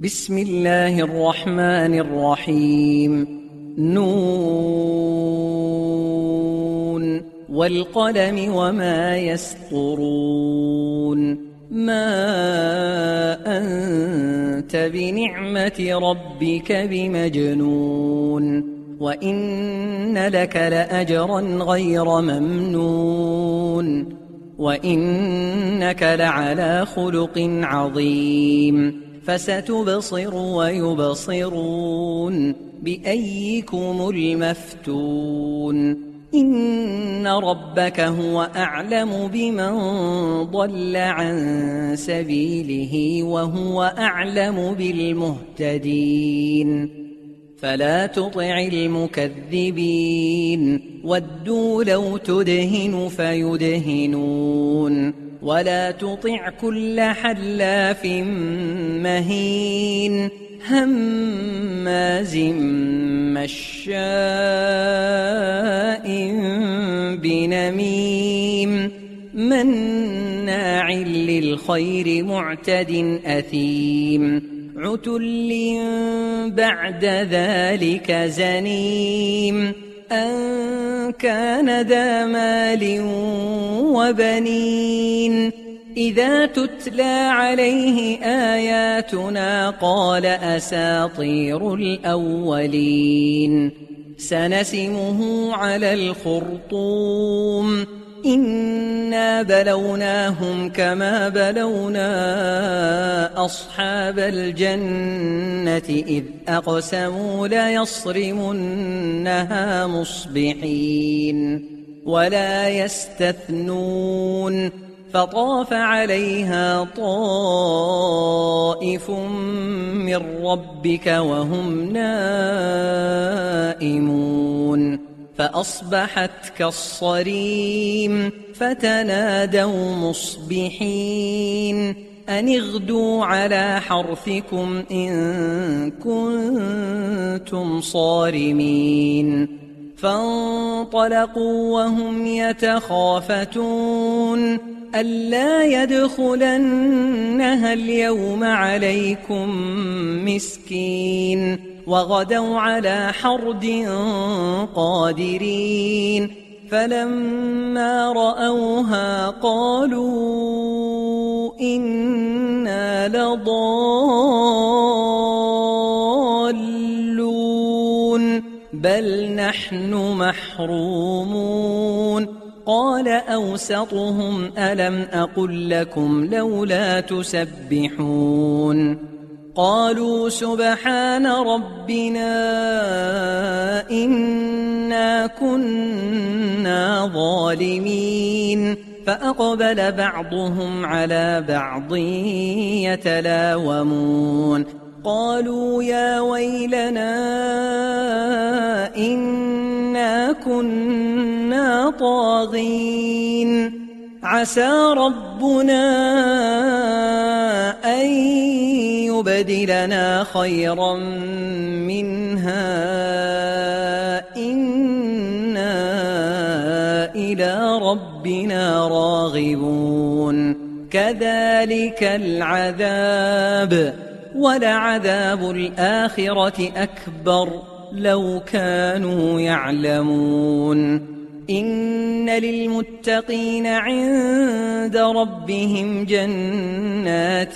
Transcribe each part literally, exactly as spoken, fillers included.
بسم الله الرحمن الرحيم. نون والقلم وما يسطرون. ما أنت بنعمة ربك بمجنون، وإن لك لأجرا غير ممنون، وإنك لعلى خلق عظيم. فستبصر ويبصرون بأيكم المفتون. إن ربك هو أعلم بمن ضل عن سبيله وهو أعلم بالمهتدين. فلا تطع المكذبين، ودوا لو تدهن فيدهنون، ولا تطع كل حلاف مهين هماز مشاء بنميم مناع للخير معتد أثيم عتل بعد ذلك زنيم أن كان ذا مال وبنين. إذا تتلى عليه آياتنا قال أساطير الأولين. سنسمه على الخرطوم. إنا بلوناهم كما بلونا أصحاب الجنة إذ أقسموا ليصرمنها مصبحين ولا يستثنون. فطاف عليها طائف من ربك وهم نائمون فأصبحت كالصريم. فتنادوا مصبحين أن اغدوا على حرثكم إن كنتم صارمين. فانطلقوا وهم يتخافتون ألا يدخلنها اليوم عليكم مسكين. وغدوا على حرد قادرين. فلما رأوها قالوا إنا لضالون بل نحن محرومون. قال أوسطهم ألم أقل لكم لولا تسبحون. قالوا سبحان ربنا إنا كنا ظالمين. فأقبل بعضهم على بعض يتلاومون قالوا يا ويلنا إنا كنا طاغين. عسى ربنا أن يبدلنا خيرا منها إنا إلى ربنا راغبون. كذلك العذاب ولعذاب الآخرة أكبر لو كانوا يعلمون. إن للمتقين عند ربهم جنات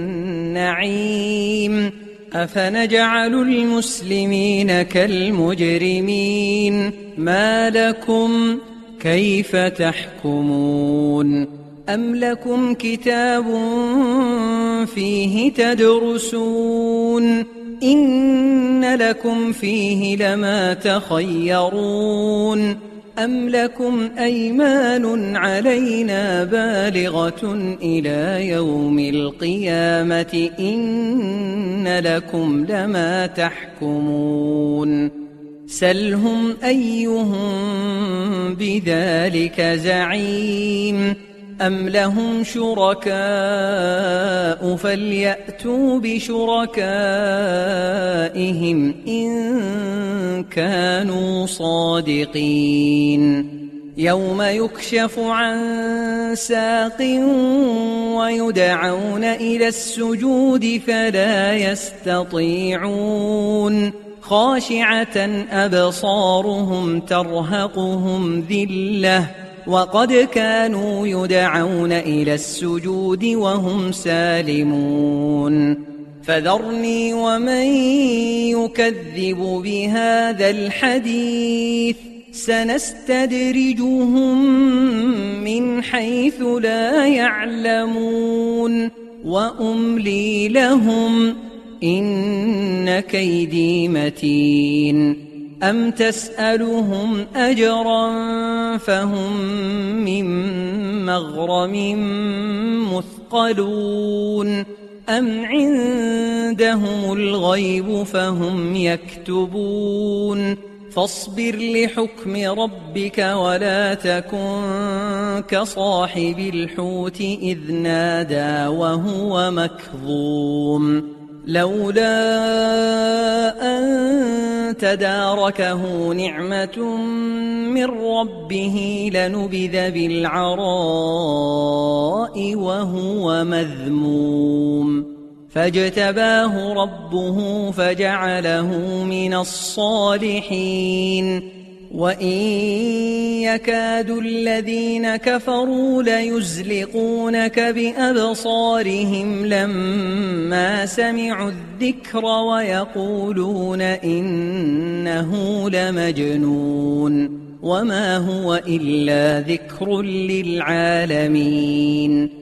النعيم. أفنجعل المسلمين كالمجرمين ما لكم كيف تحكمون. أم لكم كتاب فيه تدرسون إن لكم فيه لما تخيرون. أم لكم أيمان علينا بالغة إلى يوم القيامة إن لكم لما تحكمون. سلهم أيهم بذلك زعيم. أم لهم شركاء فليأتوا بشركائهم إن كانوا صادقين. يوم يكشف عن ساق ويدعون إلى السجود فلا يستطيعون خاشعة أبصارهم ترهقهم ذلة وقد كانوا يدعون إلى السجود وهم سالمون فذرني ومن يكذب بهذا الحديث سنستدرجهم من حيث لا يعلمون وأملي لهم إن كيدي متين أم تسألهم أجرا فهم من مغرم مثقلون أم عندهم الغيب فهم يكتبون فاصبر لحكم ربك ولا تكن كصاحب الحوت إذ نادى وهو مكظوم لولا أن تداركه نعمة من ربه لنبذ بالعراء وهو مذموم فاجتباه ربه فجعله من الصالحين وإن يكاد الذين كفروا ليزلقونك بأبصارهم لما سمعوا الذكر ويقولون إنه لمجنون وما هو إلا ذكر للعالمين